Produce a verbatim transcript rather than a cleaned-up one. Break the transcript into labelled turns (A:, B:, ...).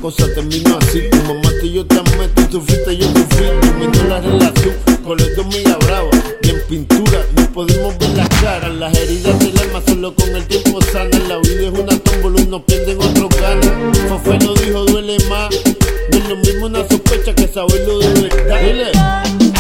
A: cosa terminó así. Tu mamá y yo te amé, tú sufriste, yo sufrí. Terminó la relación con los dos migas bravas. Y en pintura no podemos ver las caras. Las heridas del alma solo con el tiempo sanan. La vida es una tómbola y no pierden otro ganas. Fofé lo dijo, duele más. No es lo mismo una sospecha que saberlo de verdad. Dile.